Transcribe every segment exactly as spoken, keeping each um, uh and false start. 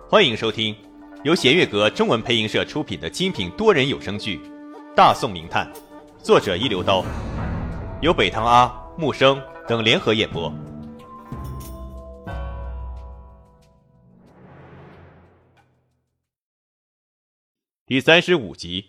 欢迎收听由弦乐阁中文配音社出品的精品多人有声剧《大宋名探》，作者一流刀，由北堂阿、木生等联合演播。第三十五集。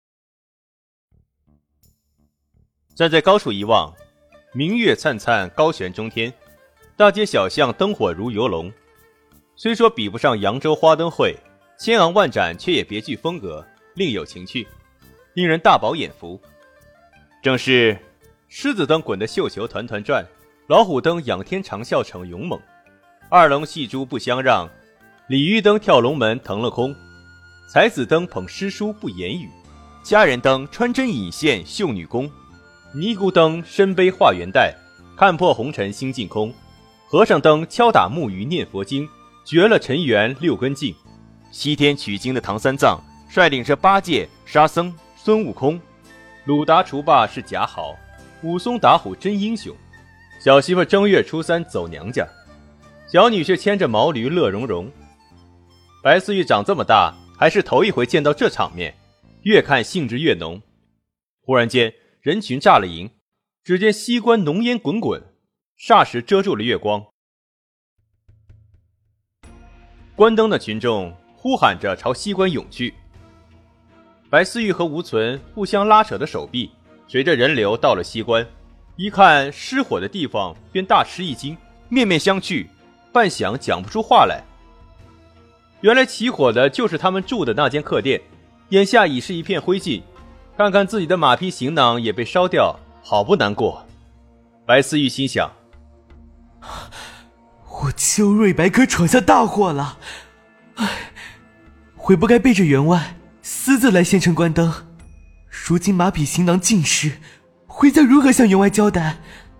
站在高处一望，明月灿灿，高悬中天，大街小巷灯火如游龙。虽说比不上扬州花灯会，千昂万展，却也别具风格，另有情趣，令人大饱眼福。正是狮子灯滚得绣球团团转，老虎灯仰天长啸逞勇猛，二龙戏珠不相让，鲤鱼灯跳龙门腾了空，才子灯捧诗书不言语，佳人灯穿针引线绣女工，尼姑灯身背化元带，看破红尘心尽空，和尚灯敲打木鱼念佛经，绝了尘缘六根净。西天取经的唐三藏率领着八戒、沙僧、孙悟空，鲁达除霸是假好，武松打虎真英雄。小媳妇正月初三走娘家，小女却牵着毛驴乐融融。白思玉长这么大还是头一回见到这场面，越看兴致越浓。忽然间人群炸了营，只见西关浓烟滚滚，霎时遮住了月光。关灯的群众呼喊着朝西关涌去，白思玉和吴存互相拉扯的手臂随着人流到了西关，一看失火的地方便大吃一惊，面面相觑，半晌讲不出话来。原来起火的就是他们住的那间客店，眼下已是一片灰烬，看看自己的马匹行囊也被烧掉，好不难过。白思玉心想， 我邱瑞白可闯下大祸了，唉，悔不该背着员外私自来县城关灯，如今马匹行囊尽失，回家如何向员外交代？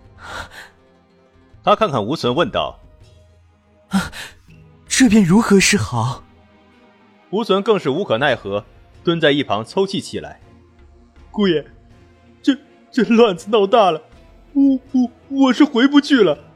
他看看吴存问道， 啊，这便如何是好？ 吴存更是无可奈何，蹲在一旁抽泣起来。 姑爷，这这乱子闹大了，我我我是回不去了。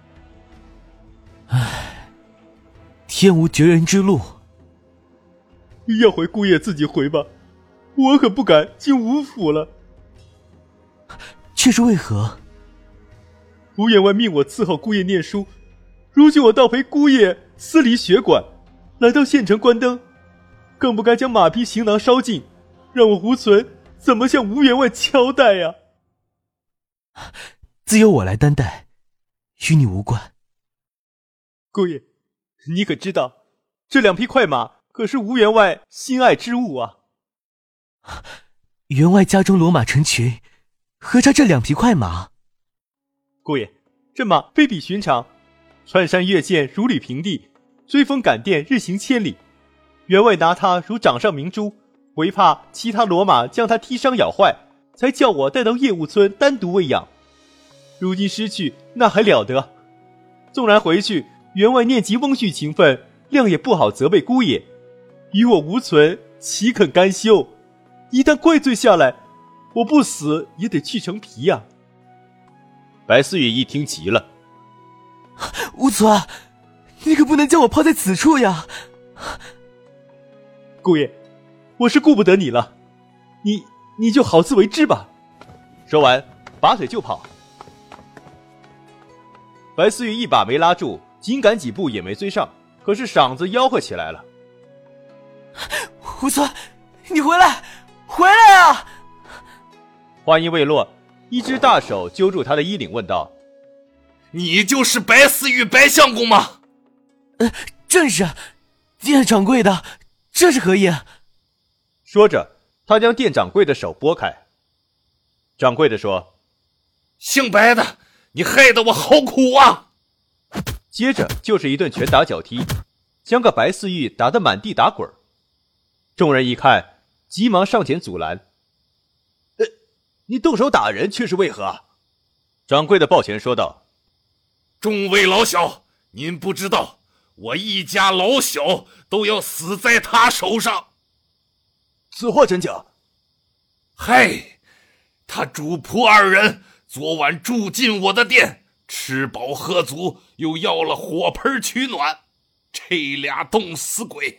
唉，天无绝人之路。 要回姑爷自己回吧，我可不敢进吴府了。 却是为何？ 吴员外命我伺候姑爷念书，如今我倒陪姑爷私离学馆，来到县城关灯，更不该将马匹行囊烧尽，让我吴存怎么向吴员外交代呀？ 自由我来担待，与你无关。 姑爷，你可知道，这两匹快马可是吴员外心爱之物啊！ 员外家中骡马成群，何差这两匹快马？ 姑爷，这马非比寻常，穿山越线如履平地，追风赶电日行千里。员外拿它如掌上明珠，唯怕其他骡马将它踢伤咬坏，才叫我带到业务村单独喂养。如今失去，那还了得？纵然回去，员外念及翁婿情分，谅也不好责备姑爷，与我无存，岂肯甘休？一旦怪罪下来，我不死也得去成皮呀、啊！ 白思雨一听急了， 吴存，你可不能将我抛在此处呀！ 姑爷，我是顾不得你了，你你就好自为之吧。 说完，拔腿就跑。白思雨一把没拉住，紧赶几步也没追上，可是嗓子吆喝起来了： 吴存，你回来，回来啊！ 话音未落，一只大手揪住他的衣领问道： 你就是白思玉白相公吗？ 呃，正是。店掌柜的，这是何意？ 说着，他将店掌柜的手拨开。掌柜的说： 姓白的，你害得我好苦啊！ 接着就是一顿拳打脚踢，将个白思玉打得满地打滚。众人一看，急忙上前阻拦：呃，你动手打人却是为何？掌柜的抱拳说道： 众位老小，您不知道，我一家老小都要死在他手上。 此话真假？ 嗨，他主仆二人昨晚住进我的店，吃饱喝足，又要了火盆取暖，这俩冻死鬼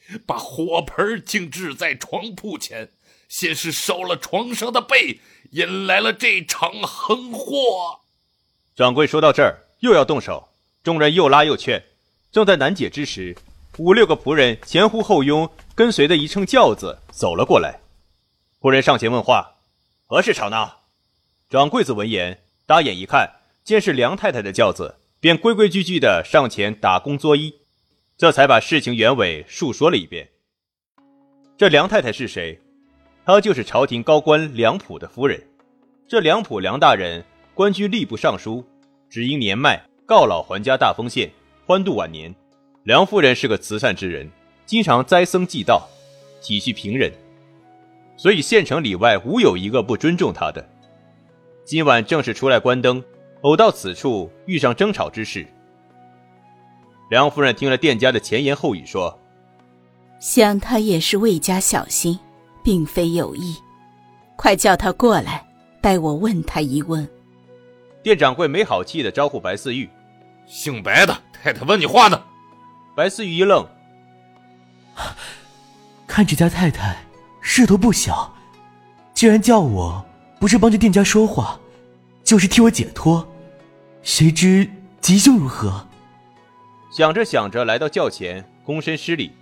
把火盆静置在床铺前，先是烧了床上的被，引来了这场横祸。 掌柜说到这儿又要动手，众人又拉又劝，正在难解之时，五六个仆人前呼后拥，跟随的一乘轿子走了过来。仆人上前问话：何事吵闹？掌柜子闻言搭眼一看，见是梁太太的轿子，便规规矩矩地上前打躬作揖，这才把事情原委述说了一遍。这梁太太是谁？她就是朝廷高官梁普的夫人。这梁普梁大人官居吏部尚书，只因年迈告老还家大丰县，欢度晚年。梁夫人是个慈善之人，经常斋僧祭道，体恤平人，所以县城里外无有一个不尊重她的。今晚正是出来观灯，偶到此处遇上争吵之事。梁夫人听了店家的前言后语，说： 想他也是为家小心，并非有意，快叫他过来，待我问他一问。 店掌柜没好气地招呼白四玉： 姓白的太太问你话呢。 白四玉一愣， 看这家太太势头不小，既然叫我，不是帮着店家说话，就是替我解脱，谁知吉凶如何？ 想着想着来到轿前，躬身施礼：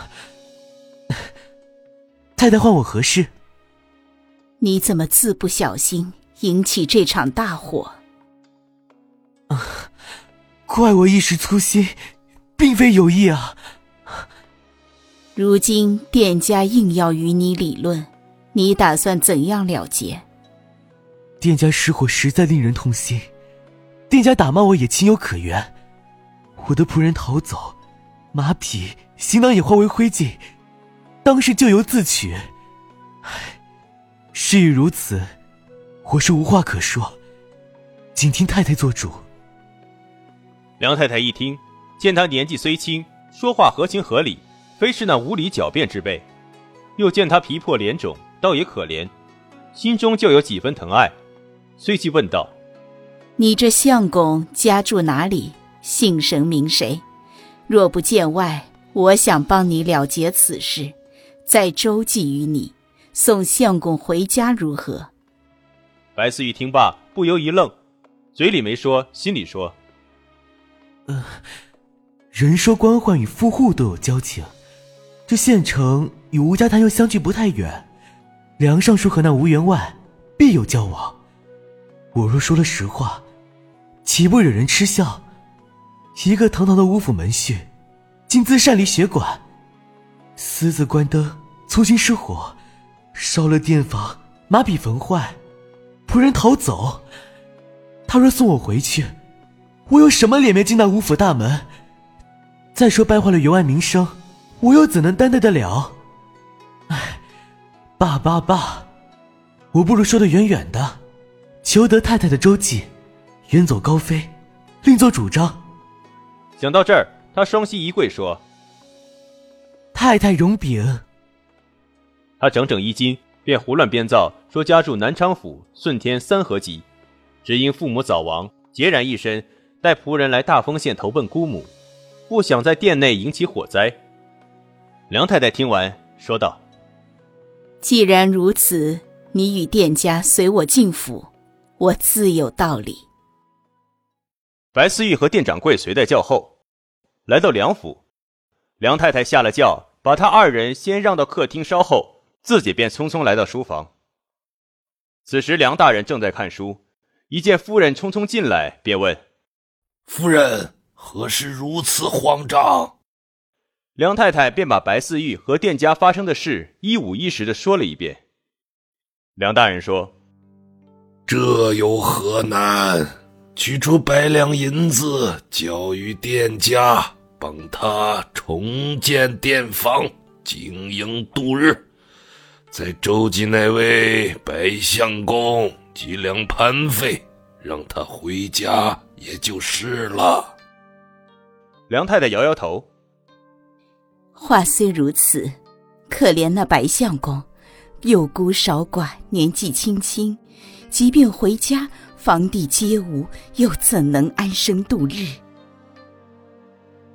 太太唤我何事？ 你怎么自不小心引起这场大火？ 啊，怪我一时粗心，并非有意啊。 如今店家硬要与你理论，你打算怎样了结？ 店家失火实在令人痛心，店家打骂我也情有可原。我的仆人逃走，马匹行囊也化为灰烬，当时咎由自取。唉，事已如此，我是无话可说，仅听太太做主。 梁太太一听，见他年纪虽轻，说话合情合理，非是那无理狡辩之辈，又见他皮破脸肿，倒也可怜，心中就有几分疼爱，随即问道： 你这相公家住哪里？姓神名谁？若不见外，我想帮你了结此事，再周济于你，送相公回家如何？ 白思玉听罢不由一愣，嘴里没说，心里说： 呃，人说官宦与富户都有交情，这县城与吴家滩又相距不太远，梁尚书和那吴员外必有交往。我若说了实话，岂不惹人嗤笑？一个堂堂的吴府门婿，竟自擅离血管，私自关灯，粗心失火，烧了店房，马匹焚坏，仆人逃走。他若送我回去，我有什么脸面进那吴府大门？再说败坏了员外名声，我又怎能担待得了？唉，罢罢罢，我不如说得远远的，求得太太的周济，远走高飞，另作主张。 想到这儿，他双膝一跪说： 太太容禀。 他整整一惊，便胡乱编造，说家住南昌府顺天三河集，只因父母早亡，孑然一身，带仆人来大丰县投奔姑母，不想在店内引起火灾。梁太太听完说道： 既然如此，你与店家随我进府，我自有道理。 白思玉和店掌柜随在轿后，来到梁府。梁太太下了轿，把他二人先让到客厅稍后，自己便匆匆来到书房。此时梁大人正在看书，一见夫人匆匆进来，便问： 夫人何事如此慌张？ 梁太太便把白四玉和店家发生的事一五一十地说了一遍。梁大人说： 这有何难？取出百两银子交与店家，帮他重建店房，经营度日，再周济那位白相公几两盘费，让他回家也就是了。 梁太太摇摇头： 话虽如此，可怜那白相公，幼孤少寡，年纪轻轻，即便回家，房地皆无，又怎能安生度日？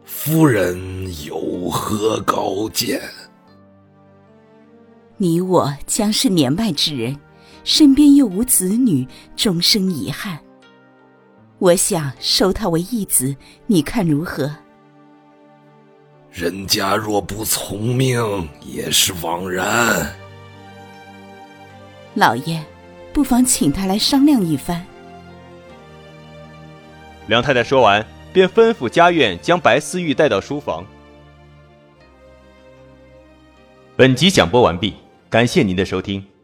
夫人有何高见？ 你我将是年迈之人，身边又无子女，终生遗憾。我想收他为义子，你看如何？ 人家若不从命，也是枉然。 老爷，不妨请他来商量一番。 梁太太说完，便吩咐家院将白思玉带到书房。本集讲播完毕，感谢您的收听。